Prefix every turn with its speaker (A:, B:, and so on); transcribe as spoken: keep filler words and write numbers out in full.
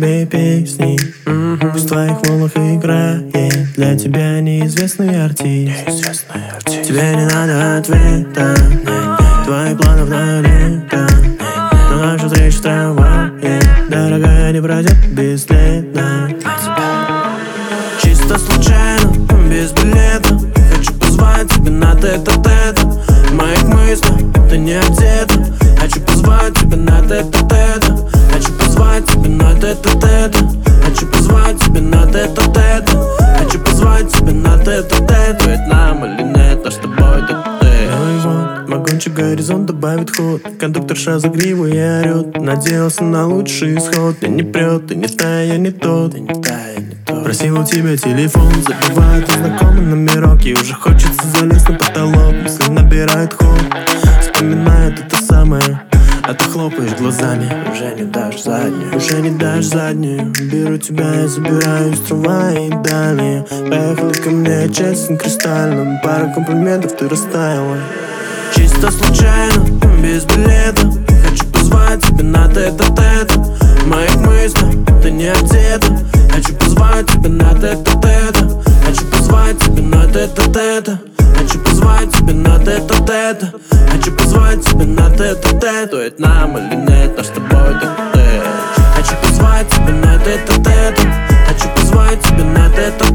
A: тебе песни. mm-hmm. Пусть в твоих волнах играет для тебя неизвестный артист.
B: Неизвестный артист.
A: Тебе не надо ответа, нет, твоих планов на лето, нет, но наша встреча в трамвае, дорогая, не пройдет бесследно. Чисто случайно, без билета, хочу позвать тебя на тет-а-тет. В моих мыслях ты не одета. Хочу позвать тебя на тет-а-тет. Хочу позвать тебя на тет-а-тет. Хочу позвать тебя на тет-а-тет. Хочу позвать тебя на тет-а-тет. Ведь нам или нет, а с тобой тет-а-тет. Ну и вот, могучий горизонт добавит ход. Кондукторша за гриву и орёт. Надеялся на лучший исход. Ты не прёт, ты не та, я не тот. Ты не та, я не тот. Просил у тебя телефон, забивает знакомый номерок. И уже хочется залезть на потолок. Мысли набирают ход, вспоминает это самое, а ты хлопаешь глазами. Уже не дашь заднюю, уже не дашь заднюю. Беру тебя и забираю из трамвая и далее. Поехали ко мне, честно, кристально. Пару комплиментов, ты растаяла. Чисто случайно, без билета, хочу позвать тебя на тет-а-тет. В моих мыслях ты не одета. Хочу позвать тебя на тет-а-тет. Хочу позвать тебя на тет-а-тет. Хочу позвать тебя на тет-а-тет. Хочу позвать тебя на тет-а-тет. Стоит нам или нет, а с тобой тет-а-тет. Хочу позвать тебя на тет-а-тет. Хочу позвать тебя на тет-а-тет.